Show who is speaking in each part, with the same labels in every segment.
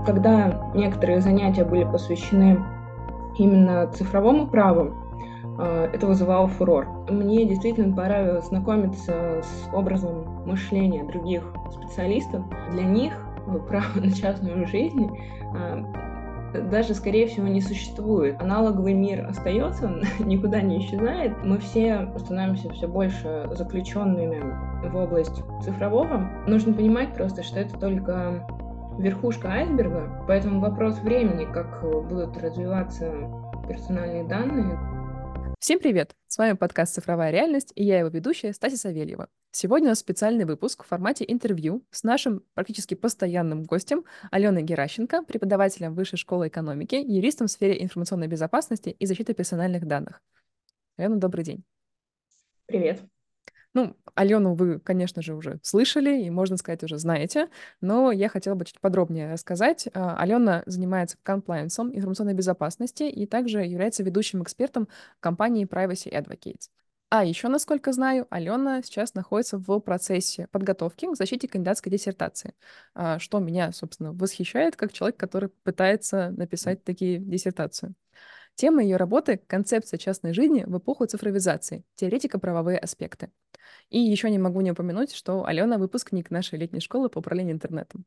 Speaker 1: когда некоторые занятия были посвящены именно цифровому праву, это вызывало фурор. Мне действительно понравилось знакомиться с образом мышления других специалистов. Для них право на частную жизнь даже, скорее всего, не существует. Аналоговый мир остается, он никуда не исчезает. Мы все становимся все больше заключенными в область цифрового. Нужно понимать просто, что это только верхушка айсберга, поэтому вопрос времени, как будут развиваться персональные данные.
Speaker 2: Всем привет! С вами подкаст «Цифровая реальность» и я его ведущая Стася Савельева. Сегодня у нас специальный выпуск в формате интервью с нашим практически постоянным гостем Аленой Геращенко, преподавателем Высшей школы экономики, юристом в сфере информационной безопасности и защиты персональных данных. Алена, добрый день.
Speaker 1: Привет.
Speaker 2: Алену вы, конечно же, уже слышали и, можно сказать, уже знаете, но я хотела бы чуть подробнее рассказать. Алена занимается комплайенсом информационной безопасности и также является ведущим экспертом компании Privacy Advocates. А еще, насколько знаю, Алена сейчас находится в процессе подготовки к защите кандидатской диссертации, что меня, собственно, восхищает как человек, который пытается написать такие диссертацию. Тема ее работы — концепция частной жизни в эпоху цифровизации, теоретико-правовые аспекты. И еще не могу не упомянуть, что Алена — выпускник нашей летней школы по управлению интернетом.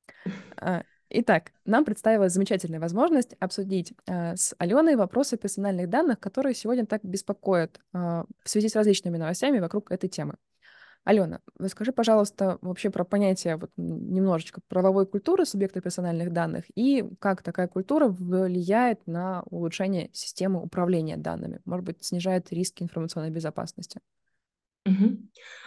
Speaker 2: Итак, нам представилась замечательная возможность обсудить с Аленой вопросы персональных данных, которые сегодня так беспокоят в связи с различными новостями вокруг этой темы. Алена, расскажи, пожалуйста, вообще про понятие немножечко правовой культуры субъекта персональных данных и как такая культура влияет на улучшение системы управления данными, может быть, снижает риски информационной безопасности.
Speaker 1: Мгм.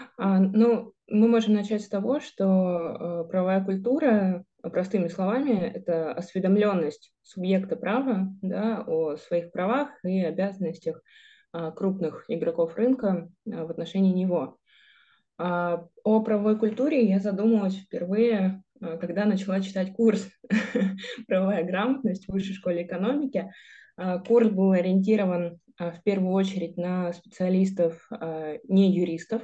Speaker 1: Мы можем начать с того, что правовая культура, простыми словами, это осведомленность субъекта права, да, о своих правах и обязанностях крупных игроков рынка в отношении него. О правовой культуре я задумалась впервые, когда начала читать курс «Правовая грамотность» в Высшей школе экономики. Курс был ориентирован в первую очередь на специалистов, не юристов,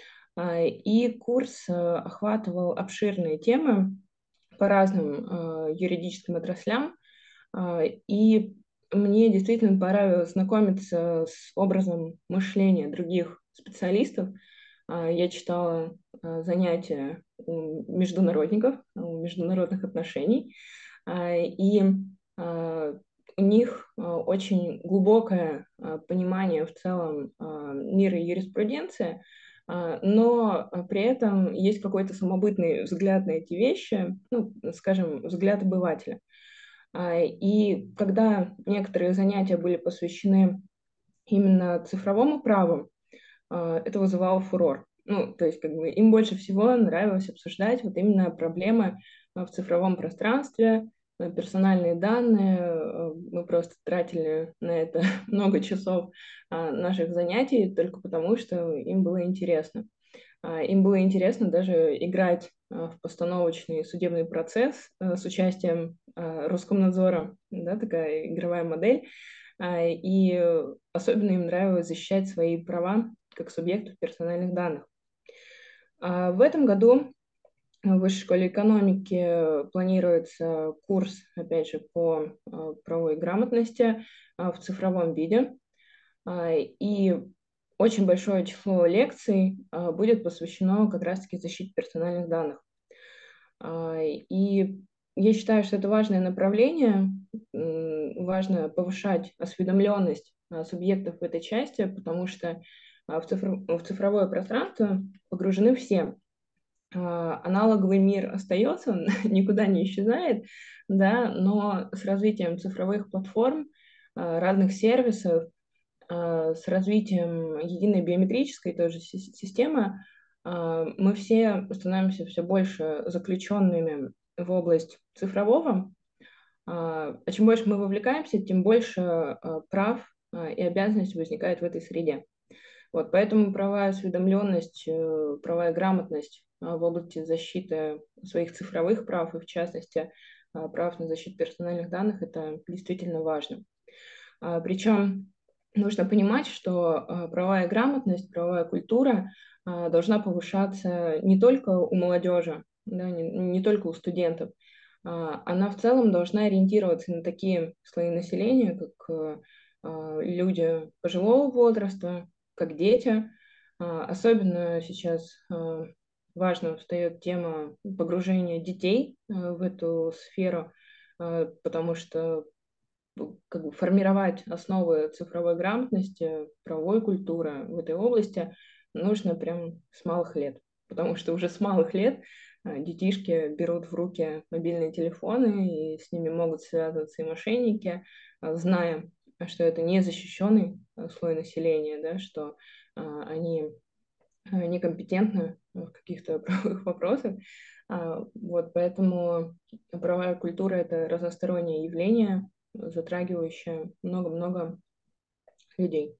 Speaker 1: и курс охватывал обширные темы по разным юридическим отраслям, и мне действительно понравилось знакомиться с образом мышления других специалистов. Я читала занятия у международников, у международных отношений, и у них очень глубокое понимание в целом мира юриспруденции, но при этом есть какой-то самобытный взгляд на эти вещи, скажем, взгляд обывателя. И когда некоторые занятия были посвящены именно цифровому праву, это вызывало фурор. То есть как бы им больше всего нравилось обсуждать вот именно проблемы в цифровом пространстве, персональные данные. Мы просто тратили на это много часов наших занятий только потому, что им было интересно. Им было интересно даже играть в постановочный судебный процесс с участием Роскомнадзора, да, такая игровая модель. И особенно им нравилось защищать свои права как субъектов персональных данных. В этом году в Высшей школе экономики планируется курс, опять же, по правовой грамотности в цифровом виде. И очень большое число лекций будет посвящено как раз-таки защите персональных данных. И я считаю, что это важное направление, важно повышать осведомленность субъектов в этой части, потому что в цифровое пространство погружены все. Аналоговый мир остается, он никуда не исчезает, да, но с развитием цифровых платформ, разных сервисов, с развитием единой биометрической тоже системы, мы все становимся все больше заключенными в область цифрового. А чем больше мы вовлекаемся, тем больше прав и обязанностей возникает в этой среде. Вот, поэтому правовая осведомленность, правовая грамотность в области защиты своих цифровых прав и, в частности, прав на защиту персональных данных, это действительно важно. Причем нужно понимать, что правовая грамотность, правовая культура должна повышаться не только у молодежи, да, не только у студентов, она в целом должна ориентироваться на такие слои населения, как люди пожилого возраста, как дети. Особенно сейчас важно встает тема погружения детей в эту сферу, потому что как бы формировать основы цифровой грамотности, правовой культуры в этой области нужно прям с малых лет. Потому что уже с малых лет детишки берут в руки мобильные телефоны, и с ними могут связываться и мошенники, зная, что это незащищенный слой населения, да, что они некомпетентны в каких-то правовых вопросах. Вот, поэтому правовая культура — это разностороннее явление, затрагивающее много-много людей.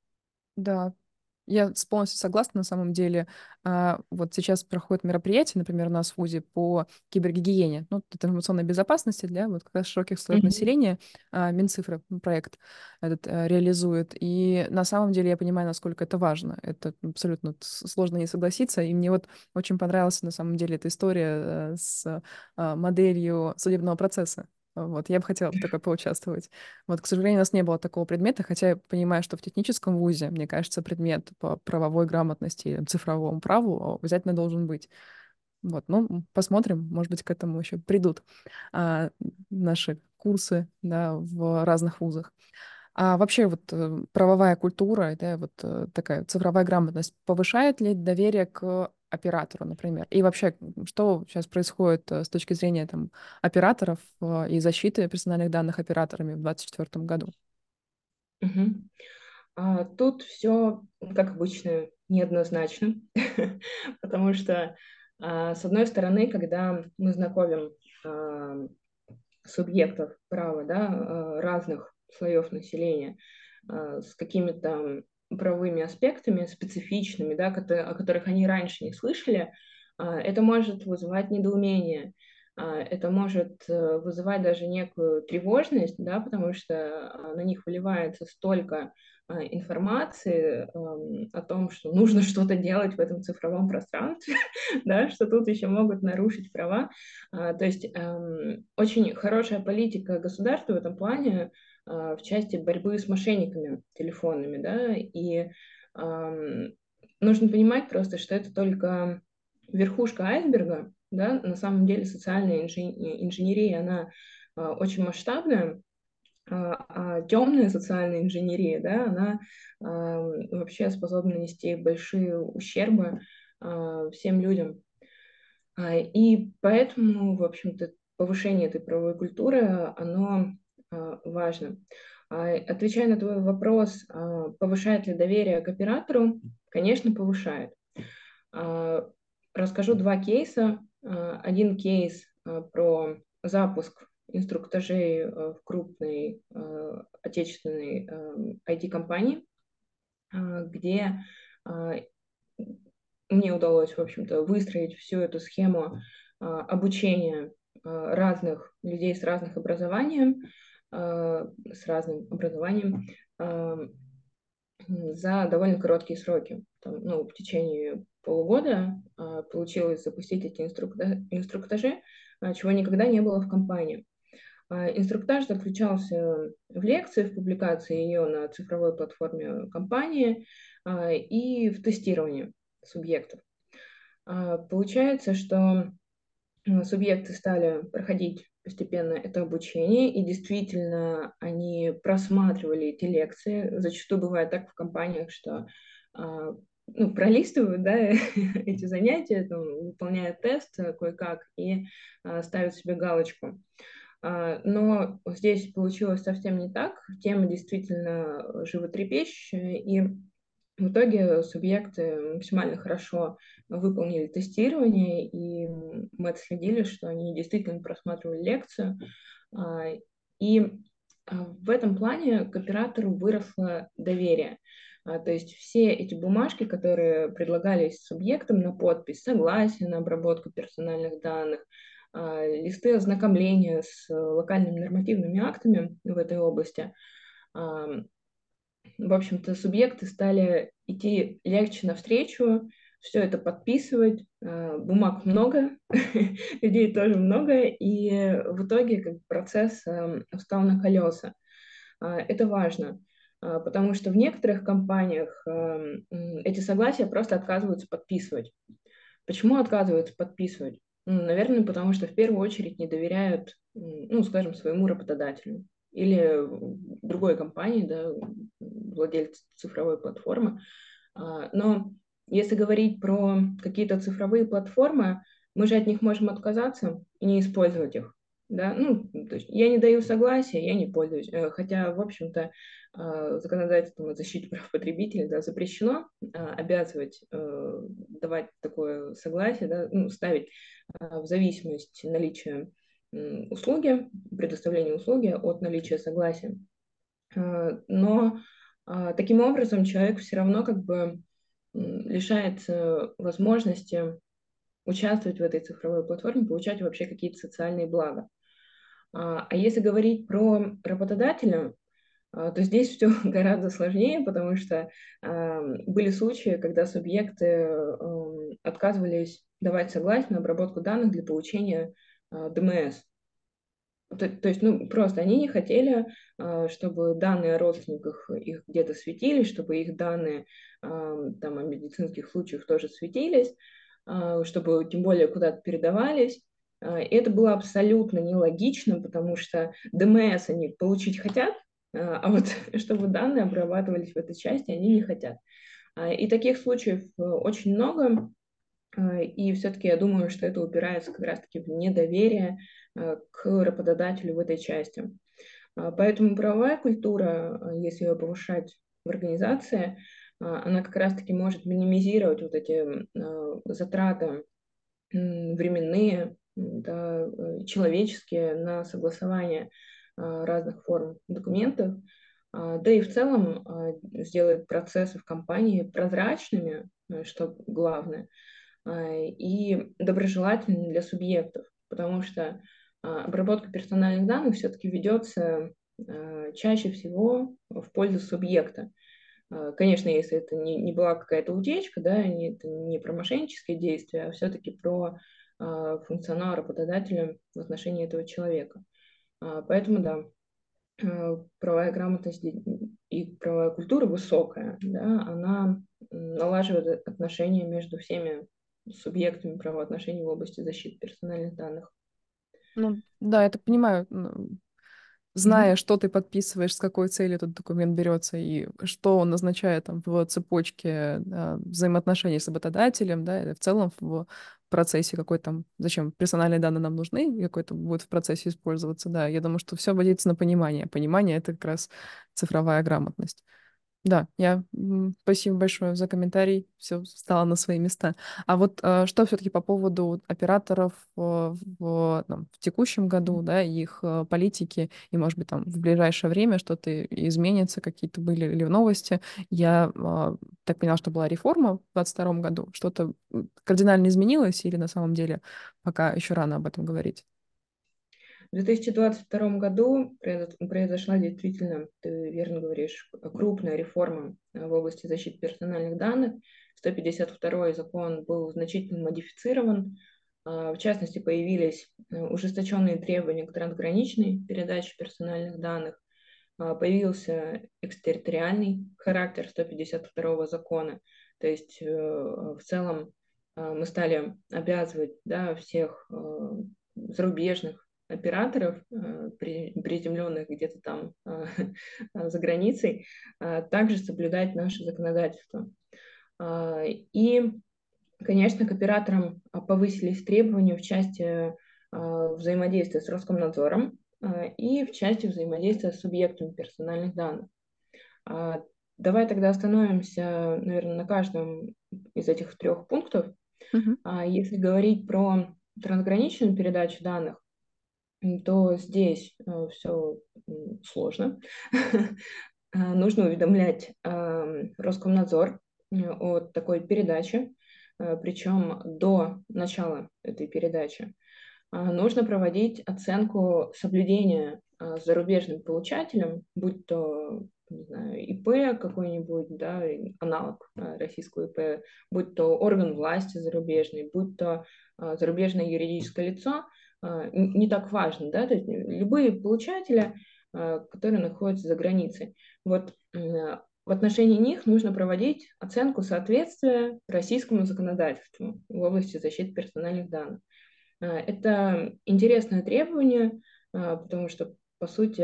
Speaker 2: Да, я полностью согласна на самом деле. Вот сейчас проходит мероприятие, например, у нас в ВУЗе по кибергигиене, ну, это информационной безопасности для вот как раз широких слоев
Speaker 1: Мгм.
Speaker 2: населения. Минцифры проект этот реализует. И на самом деле я понимаю, насколько это важно. Это абсолютно сложно не согласиться. И мне вот очень понравилась на самом деле эта история с моделью судебного процесса. Вот, я бы хотела в такой поучаствовать. Вот, к сожалению, у нас не было такого предмета, хотя я понимаю, что в техническом вузе, мне кажется, предмет по правовой грамотности и цифровому праву обязательно должен быть. Вот, ну, посмотрим, может быть, к этому еще придут а, наши курсы, да, в разных вузах. А вообще вот правовая культура, да, вот такая цифровая грамотность повышает ли доверие к оператору, например? И вообще, что сейчас происходит с точки зрения там операторов и защиты персональных данных операторами в 2024 году?
Speaker 1: Мгм. Тут все, как обычно, неоднозначно, потому что, с одной стороны, когда мы знакомим а, субъектов права, да, разных слоев населения, с какими-то правовыми аспектами специфичными, да, о которых они раньше не слышали, это может вызывать недоумение, это может вызывать даже некую тревожность, да, потому что на них выливается столько информации о том, что нужно что-то делать в этом цифровом пространстве, да, что тут еще могут нарушить права. То есть очень хорошая политика государства в этом плане в части борьбы с мошенниками телефонными, да, и нужно понимать просто, что это только верхушка айсберга, да, на самом деле социальная инженерия, она очень масштабная, темная социальная инженерия, да, она вообще способна нести большие ущербы всем людям. И поэтому, в общем-то, повышение этой правовой культуры, оно важно. Отвечая на твой вопрос, повышает ли доверие к оператору, конечно, повышает. А, Расскажу два кейса. Один кейс про запуск инструктажей в крупной отечественной IT-компании, где а, мне удалось, в общем-то, выстроить всю эту схему обучения разных людей с разным образованием за довольно короткие сроки. Там, ну, в течение полугода получилось запустить эти инструктажи, чего никогда не было в компании. Инструктаж заключался в лекции, в публикации ее на цифровой платформе компании и в тестировании субъектов. Получается, что субъекты стали проходить постепенно это обучение, и действительно они просматривали эти лекции. Зачастую бывает так в компаниях, что ну, пролистывают, да, эти занятия, там, выполняют тест кое-как и ставят себе галочку. Но здесь получилось совсем не так. Тема действительно животрепещущая, и в итоге субъекты максимально хорошо выполнили тестирование, и мы отследили, что они действительно просматривали лекцию. А, И в этом плане к оператору выросло доверие. То есть все эти бумажки, которые предлагались субъектам на подпись, согласие на обработку персональных данных, листы ознакомления с локальными нормативными актами в этой области, в общем-то, субъекты стали идти легче навстречу, все это подписывать. Бумаг много, людей тоже много, и в итоге как бы процесс встал на колеса. Это важно, потому что в некоторых компаниях эти согласия просто отказываются подписывать. Почему отказываются подписывать? Наверное, потому что в первую очередь не доверяют, ну, скажем, своему работодателю или другой компании, да, владельцу цифровой платформы. Но если говорить про какие-то цифровые платформы, мы же от них можем отказаться и не использовать их. Да? Ну, то есть я не даю согласия, я не пользуюсь. Хотя, в общем-то, законодательством о защите прав потребителей, да, запрещено обязывать давать такое согласие, да, ну, ставить в зависимость наличия услуги, предоставления услуги от наличия согласия. Но таким образом человек все равно как бы лишается возможности участвовать в этой цифровой платформе, получать вообще какие-то социальные блага. А если говорить про работодателя, то здесь все гораздо сложнее, потому что были случаи, когда субъекты отказывались давать согласие на обработку данных для получения ДМС. То есть, ну, просто они не хотели, чтобы данные о родственниках их где-то светились, чтобы их данные там, о медицинских случаях тоже светились, чтобы тем более куда-то передавались. И это было абсолютно нелогично, потому что ДМС они получить хотят, а вот чтобы данные обрабатывались в этой части, они не хотят. И таких случаев очень много. И все-таки я думаю, что это упирается как раз-таки в недоверие к работодателю в этой части. Поэтому правовая культура, если ее повышать в организации, она как раз-таки может минимизировать вот эти затраты временные, да, человеческие на согласование разных форм документов, да и в целом сделает процессы в компании прозрачными, что главное, и доброжелательными для субъектов, потому что обработка персональных данных все-таки ведется чаще всего в пользу субъекта. Конечно, если это не была какая-то утечка, да, это не про мошеннические действия, а все-таки про функционал работодателя в отношении этого человека. Поэтому, да, правовая грамотность и правовая культура высокая, да, она налаживает отношения между всеми субъектами правоотношений в области защиты персональных данных.
Speaker 2: Ну, да, я так понимаю, зная,
Speaker 1: Мгм.
Speaker 2: что ты подписываешь, с какой целью этот документ берется и что он означает там, в цепочке взаимоотношений с работодателем, да, или в целом в процессе какой там, зачем персональные данные нам нужны, и какой-то будет в процессе использоваться, да, я думаю, что все водится на понимание. Понимание — это как раз цифровая грамотность. Да, спасибо большое за комментарий, все встало на свои места. А вот что все-таки по поводу операторов в текущем году, да, и их политики, и, может быть, там в ближайшее время что-то изменится, какие-то были или новости. Я так поняла, что была реформа в 2022 году. Что-то кардинально изменилось или на самом деле пока еще рано об этом говорить?
Speaker 1: В 2022 году произошла действительно, ты верно говоришь, крупная реформа в области защиты персональных данных. 152-й закон был значительно модифицирован. В частности, появились ужесточенные требования к трансграничной передаче персональных данных. Появился экстерриториальный характер 152-го закона. То есть в целом мы стали обязывать, да, всех зарубежных операторов, приземленных где-то там за границей, также соблюдать наше законодательство. И, конечно, к операторам повысились требования в части взаимодействия с Роскомнадзором и в части взаимодействия с субъектами персональных данных. Давай тогда остановимся, наверное, на каждом из этих трех пунктов.
Speaker 2: Мгм.
Speaker 1: Если говорить про трансграничную передачу данных, то здесь все сложно. Нужно уведомлять Роскомнадзор о такой передаче, причем до начала этой передачи нужно проводить оценку соблюдения зарубежным получателем, будь то не знаю, ИП какой-нибудь, да, аналог российского ИП, будь то орган власти зарубежный, будь то зарубежное юридическое лицо, не так важно, да, то есть любые получатели, которые находятся за границей. Вот в отношении них нужно проводить оценку соответствия российскому законодательству в области защиты персональных данных. Это интересное требование, потому что, по сути,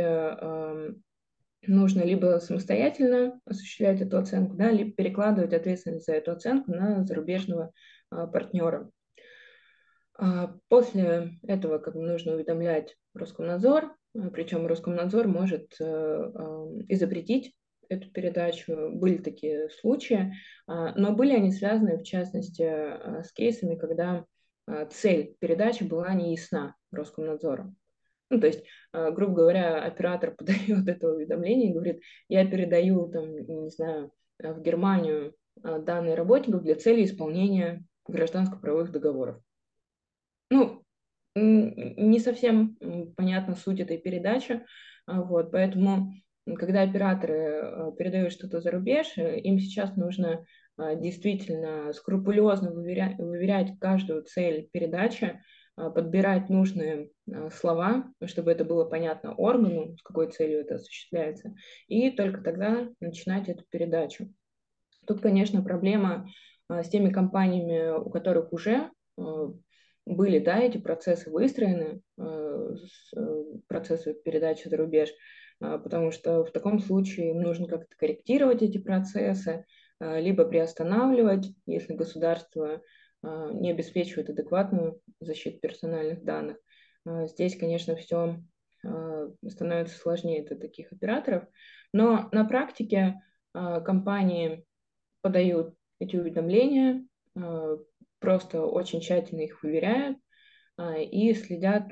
Speaker 1: нужно либо самостоятельно осуществлять эту оценку, да, либо перекладывать ответственность за эту оценку на зарубежного партнера. После этого как бы нужно уведомлять Роскомнадзор, причем Роскомнадзор может запретить эту передачу. Были такие случаи, но были они связаны, в частности, с кейсами, когда цель передачи была не ясна Роскомнадзору. Ну, то есть, грубо говоря, оператор подает это уведомление и говорит, я передаю, там, не знаю, в Германию данные работников для цели исполнения гражданско-правовых договоров. Ну, не совсем понятна суть этой передачи, вот, поэтому, когда операторы передают что-то за рубеж, им сейчас нужно действительно скрупулезно выверять каждую цель передачи, подбирать нужные слова, чтобы это было понятно органу, с какой целью это осуществляется, и только тогда начинать эту передачу. Тут, конечно, проблема с теми компаниями, у которых уже были, да, эти процессы выстроены, процессы передачи за рубеж, потому что в таком случае им нужно как-то корректировать эти процессы, либо приостанавливать, если государство не обеспечивает адекватную защиту персональных данных. Здесь, конечно, все становится сложнее для таких операторов, но на практике компании подают эти уведомления, просто очень тщательно их выверяют и следят,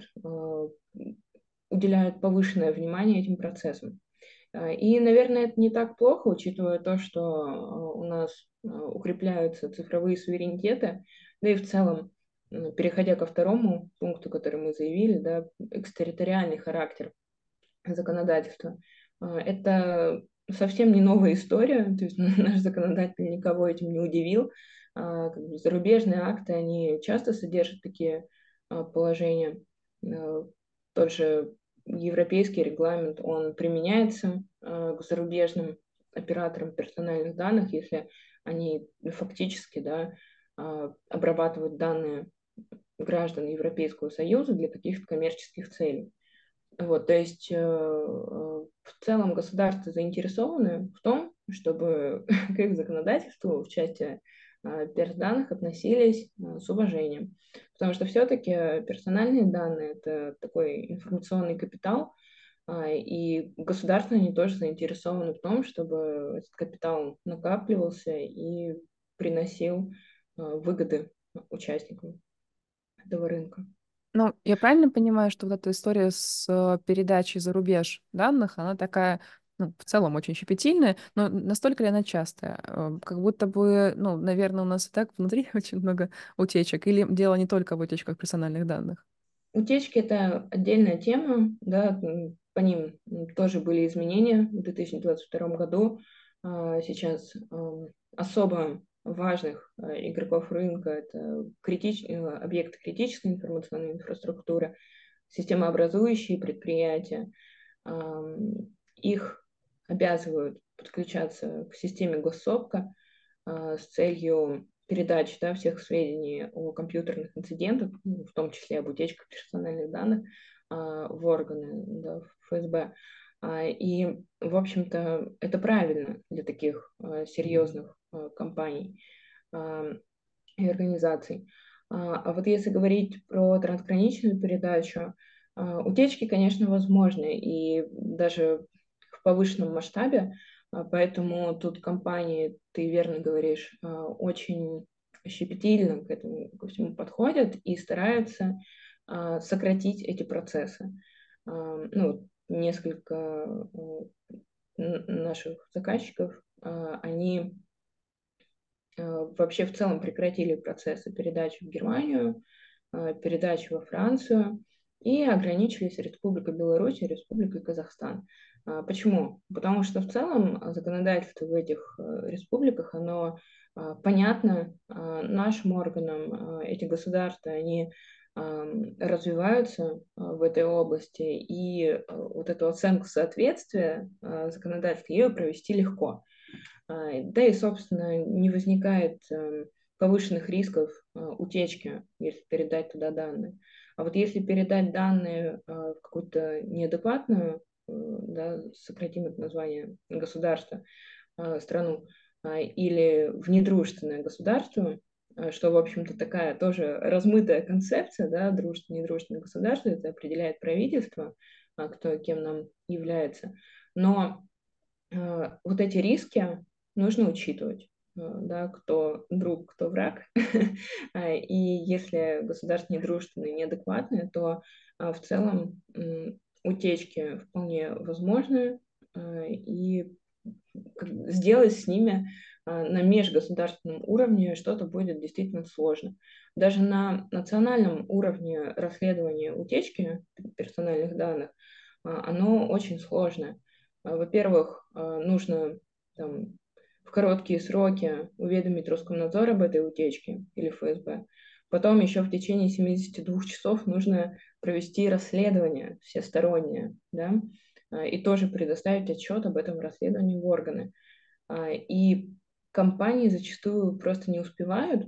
Speaker 1: уделяют повышенное внимание этим процессам. И, наверное, это не так плохо, учитывая то, что у нас укрепляются цифровые суверенитеты, да и в целом, переходя ко второму пункту, который мы заявили, да, экстерриториальный характер законодательства. Это совсем не новая история, то есть наш законодатель никого этим не удивил. Как бы зарубежные акты, они часто содержат такие положения. Тот же европейский регламент, он применяется к зарубежным операторам персональных данных, если они фактически, да, обрабатывают данные граждан Европейского Союза для каких-то коммерческих целей. Вот, то есть в целом государства заинтересованы в том, чтобы к их законодательству в части персданных относились с уважением. Потому что все-таки персональные данные — это такой информационный капитал, и государства, они тоже заинтересованы в том, чтобы этот капитал накапливался и приносил выгоды участникам этого рынка.
Speaker 2: Ну, я правильно понимаю, что вот эта история с передачей за рубеж данных, она такая, ну, в целом очень щепетильная, но настолько ли она частая? Как будто бы, ну, наверное, у нас и так внутри очень много утечек, или дело не только в утечках персональных данных?
Speaker 1: Утечки — это отдельная тема, да, по ним тоже были изменения в 2022 году. Сейчас особо важных игроков рынка — это объекты критической информационной инфраструктуры, системообразующие предприятия. Их обязывают подключаться к системе госсопка с целью передачи, да, всех сведений о компьютерных инцидентах, в том числе об утечках персональных данных, в органы, да, в ФСБ. И, в общем-то, это правильно для таких серьезных компаний и организаций. А вот если говорить про трансграничную передачу, утечки, конечно, возможны, и даже в повышенном масштабе, поэтому тут компании, ты верно говоришь, очень щепетильно к этому ко всему подходят и стараются сократить эти процессы. Ну, несколько наших заказчиков, они вообще в целом прекратили процессы передачи в Германию, передачи во Францию и ограничились Республикой Беларусь и Республикой Казахстан. Почему? Потому что в целом законодательство в этих республиках, оно понятно нашим органам, эти государства, они развиваются в этой области, и вот эту оценку соответствия законодательства ее провести легко. Да и, собственно, не возникает повышенных рисков утечки, если передать туда данные. А вот если передать данные в какую-то неадекватную, да, сократим это название, государство, страну, или в недружественное государство, что, в общем-то, такая тоже размытая концепция, да, дружественное, недружественное государство, это определяет правительство, кто кем нам является. Но вот эти риски нужно учитывать, да, кто друг, кто враг. И если государство недружественное, неадекватное, то в целом утечки вполне возможны, и сделать с ними на межгосударственном уровне что-то будет действительно сложно. Даже на национальном уровне расследования утечки персональных данных оно очень сложное. Во-первых, нужно там, в короткие сроки уведомить Роскомнадзор об этой утечке или ФСБ. Потом еще в течение 72 часов нужно провести расследование всестороннее, да, и тоже предоставить отчет об этом расследовании в органы. И компании зачастую просто не успевают,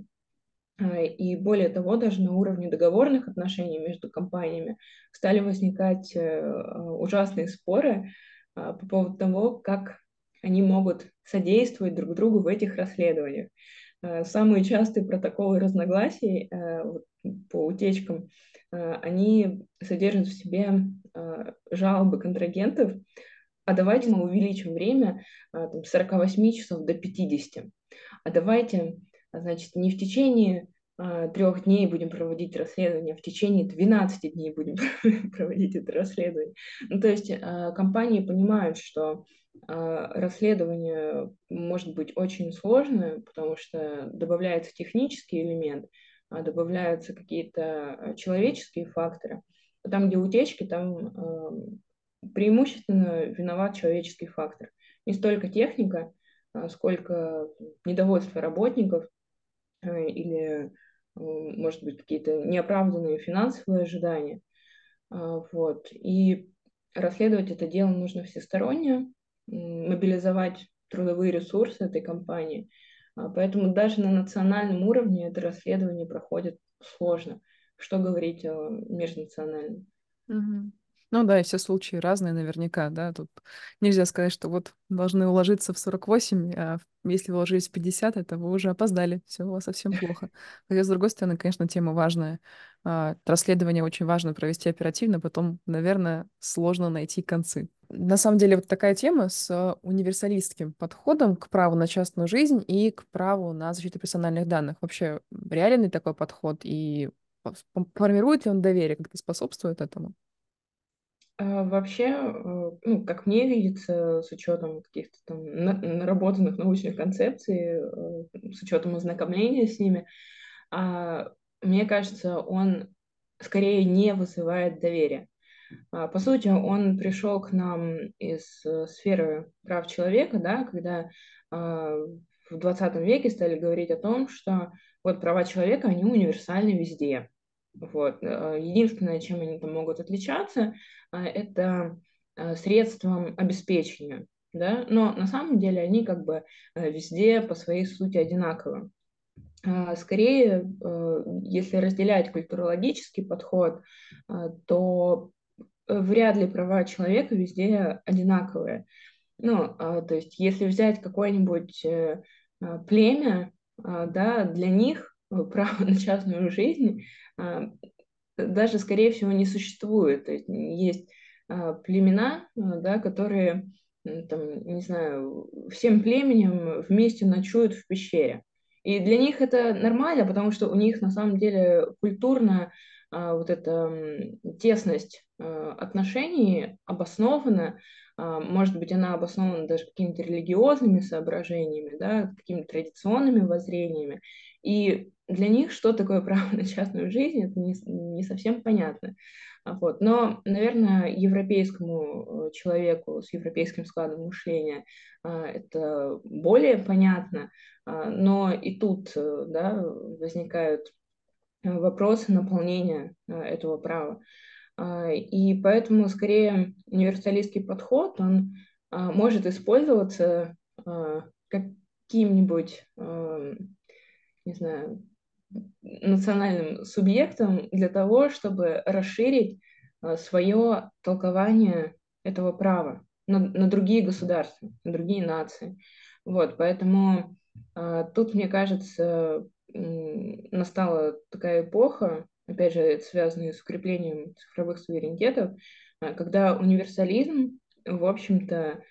Speaker 1: и более того, даже на уровне договорных отношений между компаниями стали возникать ужасные споры по поводу того, как они могут содействовать друг другу в этих расследованиях. Самые частые протоколы разногласий вот, по утечкам, они содержат в себе жалобы контрагентов, а давайте мы увеличим время там, с 48 часов до 50. А давайте, значит, не в течение 3 дней будем проводить расследование, а в течение 12 дней будем проводить это расследование. Ну, то есть компании понимают, что расследование может быть очень сложное, потому что добавляется технический элемент, добавляются какие-то человеческие факторы. Там, где утечки, там преимущественно виноват человеческий фактор. Не столько техника, сколько недовольство работников или, может быть, какие-то неоправданные финансовые ожидания. Вот. И расследовать это дело нужно всесторонне, мобилизовать трудовые ресурсы этой компании. Поэтому даже на национальном уровне это расследование проходит сложно. Что говорить о межнациональном?
Speaker 2: Мгм. Ну да, и все случаи разные наверняка, да. Тут нельзя сказать, что вот должны уложиться в 48, а если вы уложились в 50, это вы уже опоздали, все у вас совсем плохо. Хотя, с другой стороны, конечно, тема важная. Расследование очень важно провести оперативно, потом, наверное, сложно найти концы. На самом деле, вот такая тема с универсалистским подходом к праву на частную жизнь и к праву на защиту персональных данных. Вообще, реален ли такой подход и формирует ли он доверие, как-то способствует этому?
Speaker 1: Вообще, ну, как мне видится, с учетом каких-то там наработанных научных концепций, с учетом ознакомления с ними, а, мне кажется, он скорее не вызывает доверия. По сути, он пришел к нам из сферы прав человека, да, когда в 20 веке стали говорить о том, что вот права человека, они универсальны везде. Вот. Единственное, чем они там могут отличаться, это средством обеспечения. Да? Но на самом деле они как бы везде по своей сути одинаковы. Скорее, если разделять культурологический подход, то вряд ли права человека везде одинаковые. Ну, то есть, если взять какое-нибудь племя, да, для них право на частную жизнь даже, скорее всего, не существует. То есть племена, да, которые, там, не знаю, всем племенем вместе ночуют в пещере. И для них это нормально, потому что у них на самом деле культурно вот эта тесность отношений обоснована. Может быть, она обоснована даже какими-то религиозными соображениями, да, какими-то традиционными воззрениями. И для них, что такое право на частную жизнь, это не совсем понятно. Вот. Но, наверное, европейскому человеку с европейским складом мышления это более понятно, но и тут да, возникают вопросы наполнения этого права. И поэтому, скорее, универсалистский подход, он может использоваться каким-нибудь, не знаю, национальным субъектом для того, чтобы расширить свое толкование этого права на другие государства, на другие нации. Вот, поэтому тут, мне кажется, настала такая эпоха, опять же, это связанная с укреплением цифровых суверенитетов, когда универсализм, в общем-то,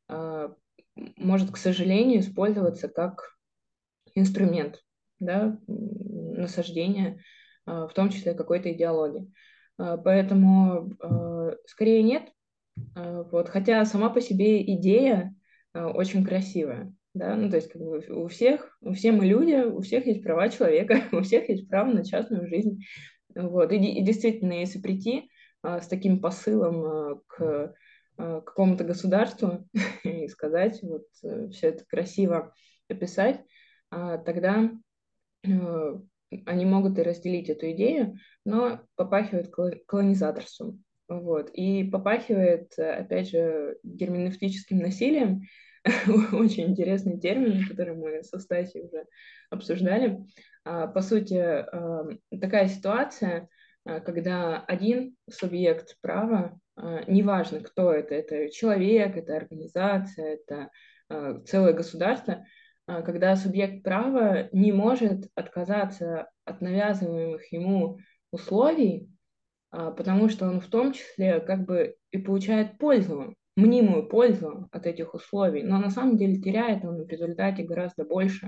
Speaker 1: может, к сожалению, использоваться как инструмент, да, насаждения, в том числе какой-то идеологии. Поэтому скорее нет. Вот, хотя сама по себе идея очень красивая. Да? Ну, то есть как бы все мы люди, у всех есть права человека, у всех есть право на частную жизнь. Вот. И действительно, если прийти с таким посылом к какому-то государству и сказать, вот все это красиво описать, тогда э, они могут и разделить эту идею, но попахивает колонизаторством. Вот. И попахивает, опять же, герменевтическим насилием. Очень интересный термин, который мы со Стасей уже обсуждали. По сути, такая ситуация, когда один субъект права, неважно, кто это человек, это организация, это целое государство, когда субъект права не может отказаться от навязываемых ему условий, потому что он в том числе как бы и получает пользу, мнимую пользу от этих условий, но на самом деле теряет он в результате гораздо больше,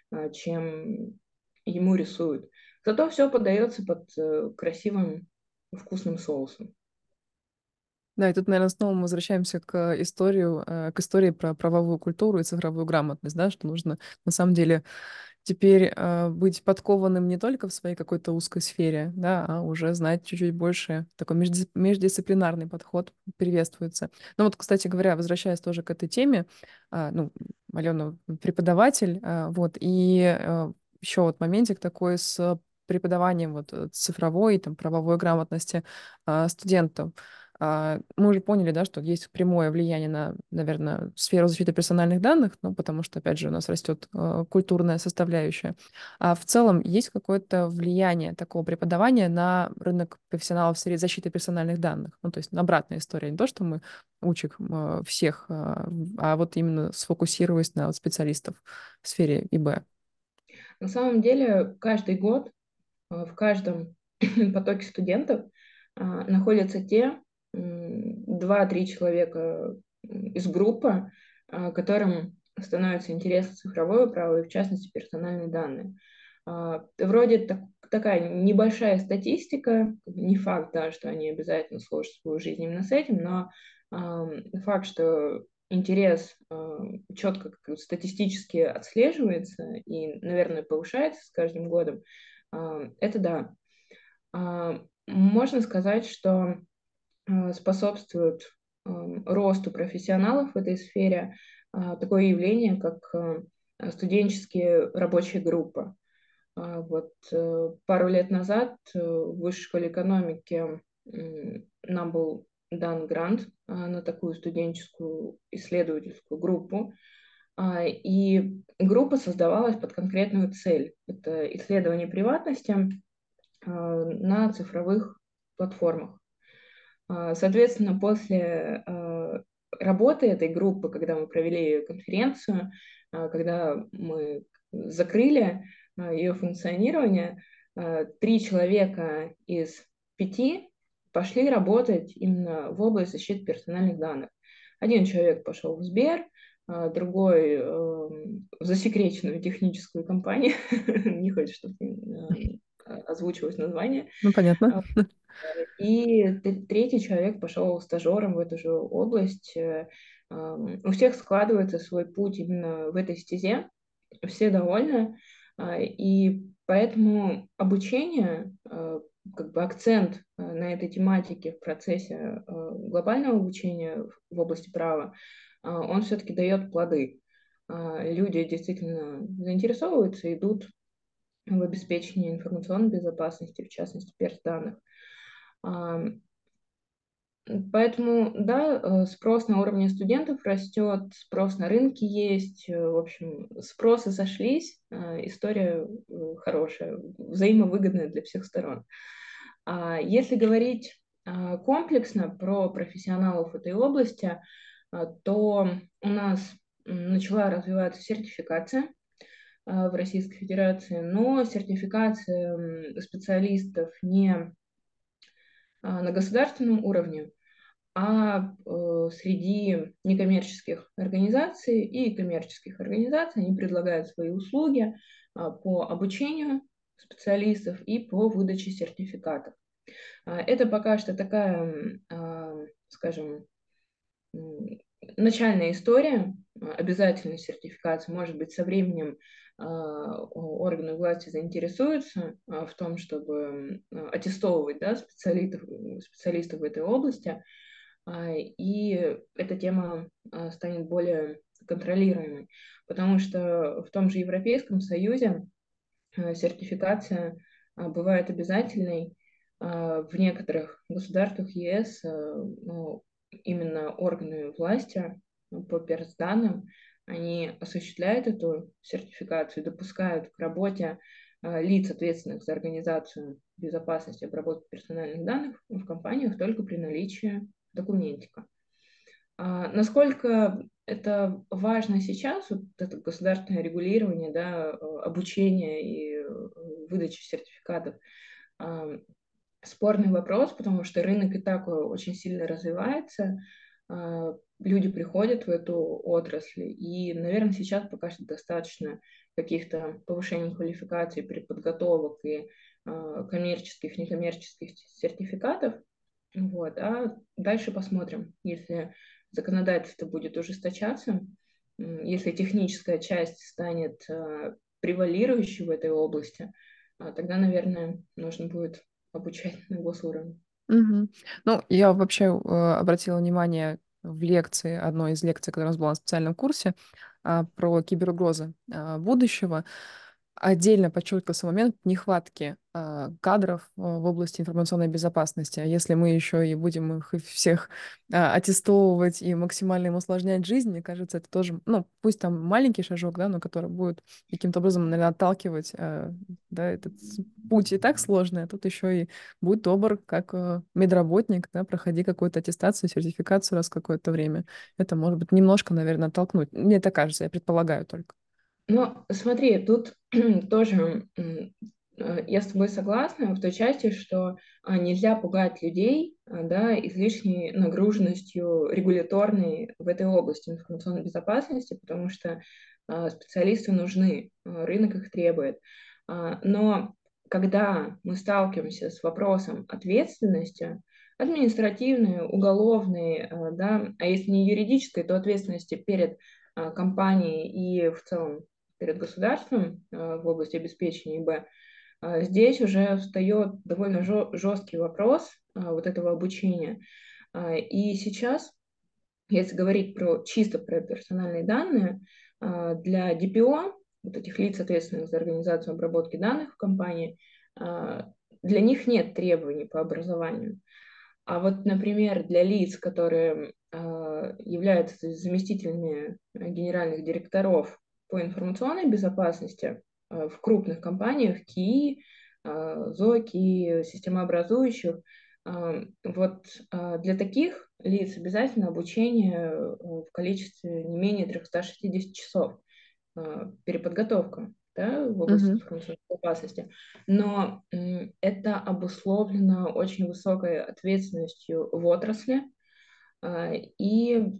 Speaker 1: чем ему рисуют. Зато все подается под красивым вкусным соусом.
Speaker 2: Да, и тут, наверное, снова мы возвращаемся к истории про правовую культуру и цифровую грамотность, да, что нужно на самом деле теперь быть подкованным не только в своей какой-то узкой сфере, да, а уже знать чуть-чуть больше. Такой междисциплинарный подход приветствуется. Ну вот, кстати говоря, возвращаясь тоже к этой теме, ну, Алена преподаватель, вот, и еще вот моментик такой с преподаванием вот цифровой, там, правовой грамотности студентам. Мы уже поняли, да, что есть прямое влияние на, наверное, сферу защиты персональных данных, ну, потому что, опять же, у нас растет культурная составляющая. А в целом есть какое-то влияние такого преподавания на рынок профессионалов в сфере защиты персональных данных? Ну, то есть обратная история. Не то, что мы учим всех, а вот именно сфокусируясь на вот специалистов в сфере ИБ.
Speaker 1: На самом деле, каждый год в каждом потоке студентов находятся те 2-3 человека из группы, которым становится интересно цифровое право и, в частности, персональные данные. Вроде такая небольшая статистика, не факт, да, что они обязательно сложат свою жизнь именно с этим, но факт, что интерес четко статистически отслеживается и, наверное, повышается с каждым годом, это да. Можно сказать, что способствует росту профессионалов в этой сфере такое явление, как студенческие рабочие группы. Вот пару лет назад в Высшей школе экономики нам был дан грант на такую студенческую исследовательскую группу. И группа создавалась под конкретную цель. Это исследование приватности на цифровых платформах. Соответственно, после работы этой группы, когда мы провели конференцию, когда мы закрыли ее функционирование, 3 человека из 5 пошли работать именно в область защиты персональных данных. Один человек пошел в Сбер, другой в засекреченную техническую компанию, не хочет, чтобы озвучивалось название.
Speaker 2: Ну, понятно.
Speaker 1: И третий человек пошел стажером в эту же область. У всех складывается свой путь именно в этой стезе, все довольны. И Поэтому обучение, как бы акцент на этой тематике в процессе глобального обучения в области права, он все-таки дает плоды. Люди действительно заинтересовываются, идут в обеспечении информационной безопасности, в частности, перс-данных. Поэтому, да, спрос на уровне студентов растет, спрос на рынке есть, в общем, спросы сошлись, история хорошая, взаимовыгодная для всех сторон. Если говорить комплексно про профессионалов этой области, то у нас начала развиваться сертификация в Российской Федерации, но сертификация специалистов не на государственном уровне, среди некоммерческих организаций и коммерческих организаций они предлагают свои услуги по обучению специалистов и по выдаче сертификатов. Это пока что такая, скажем, начальная история обязательной сертификации. Может быть, со временем органы власти заинтересуются в том, чтобы аттестовывать, да, специалистов в этой области, и эта тема станет более контролируемой, потому что в том же Европейском Союзе сертификация бывает обязательной. В некоторых государствах ЕС ну, именно органы власти по персданным, они осуществляют эту сертификацию, допускают к работе лиц, ответственных за организацию безопасности обработки персональных данных в компаниях только при наличии документика. Насколько это важно сейчас, вот это государственное регулирование, да, обучение и выдача сертификатов, спорный вопрос, потому что рынок и так очень сильно развивается, люди приходят в эту отрасль, и, наверное, сейчас пока что достаточно каких-то повышений квалификации, переподготовок и коммерческих, некоммерческих сертификатов. Вот. А дальше посмотрим, если законодательство будет ужесточаться, если техническая часть станет превалирующей в этой области, тогда, наверное, нужно будет обучать на госуровне.
Speaker 2: Мгм. Ну, я вообще обратила внимание в лекции, одной из лекций, которая у нас была на специальном курсе, про киберугрозы будущего. Отдельно подчеркивался момент нехватки кадров в области информационной безопасности. А если мы еще и будем их всех аттестовывать и максимально им усложнять жизнь, мне кажется, это тоже, ну, пусть там маленький шажок, да, но который будет каким-то образом, наверное, отталкивать, да, этот путь и так сложный, а тут еще и будь добр, как медработник, да, проходи какую-то аттестацию, сертификацию раз в какое-то время. Это может быть немножко, наверное, оттолкнуть. Мне это кажется, я предполагаю только.
Speaker 1: Но смотри, тут тоже я с тобой согласна в той части, что нельзя пугать людей, да, излишней нагруженностью регуляторной в этой области информационной безопасности, потому что специалисты нужны, рынок их требует. Но когда мы сталкиваемся с вопросом ответственности, административной, уголовной, да, а если не юридической, то ответственности перед компанией и в целом перед государством в области обеспечения ИБ, здесь уже встает довольно жесткий вопрос вот этого обучения. И сейчас, если говорить чисто про персональные данные, для ДПО, вот этих лиц, ответственных за организацию обработки данных в компании, для них нет требований по образованию. А вот, например, для лиц, которые являются заместителями генеральных директоров по информационной безопасности в крупных компаниях, КИИ, ЗОКИ, системообразующих, вот для таких лиц обязательно обучение в количестве не менее 360 часов, переподготовка, да, в области
Speaker 2: Мгм.
Speaker 1: информационной безопасности. Но это обусловлено очень высокой ответственностью в отрасли и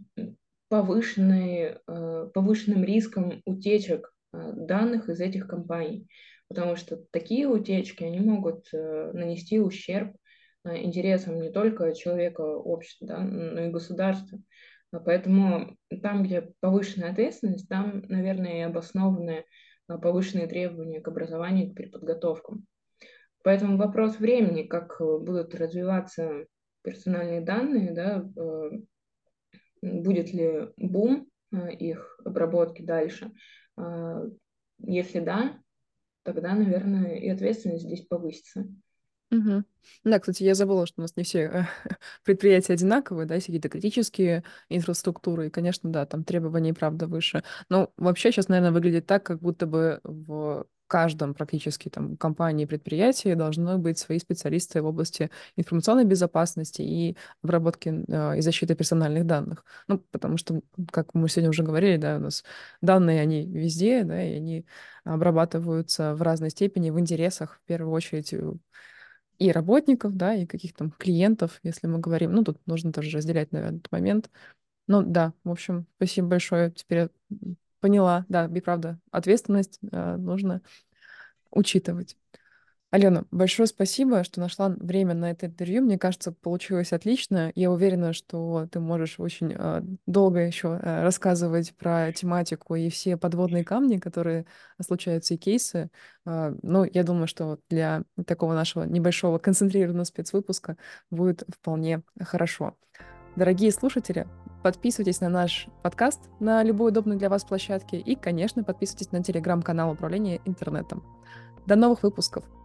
Speaker 1: повышенным риском утечек данных из этих компаний, потому что такие утечки, они могут нанести ущерб интересам не только человека, общества, да, но и государства. Поэтому там, где повышенная ответственность, там, наверное, и обоснованы повышенные требования к образованию и к переподготовкам. Поэтому вопрос времени, как будут развиваться персональные данные, да, будет ли бум их обработки дальше. Если да, тогда, наверное, и ответственность здесь повысится.
Speaker 2: Мгм. Да, кстати, я забыла, что у нас не все предприятия одинаковые, да, есть какие-то критические инфраструктуры, и, конечно, да, там требования и правда выше. Но вообще сейчас, наверное, выглядит так, как будто бы в каждом практически там компании, предприятии должны быть свои специалисты в области информационной безопасности и обработки и защиты персональных данных. Ну, потому что, как мы сегодня уже говорили, да, у нас данные, они везде, да, и они обрабатываются в разной степени, в интересах, в первую очередь, и работников, да, и каких-то там клиентов, если мы говорим. Ну, тут нужно тоже разделять, наверное, этот момент. Ну, да, в общем, спасибо большое. Теперь я поняла, да, и правда, ответственность нужно учитывать. Алена, большое спасибо, что нашла время на это интервью. Мне кажется, получилось отлично. Я уверена, что ты можешь очень долго еще рассказывать про тематику и все подводные камни, которые случаются, и кейсы. Но я думаю, что вот для такого нашего небольшого концентрированного спецвыпуска будет вполне хорошо. Дорогие слушатели, подписывайтесь на наш подкаст на любой удобной для вас площадке и, конечно, подписывайтесь на телеграм-канал управления интернетом. До новых выпусков!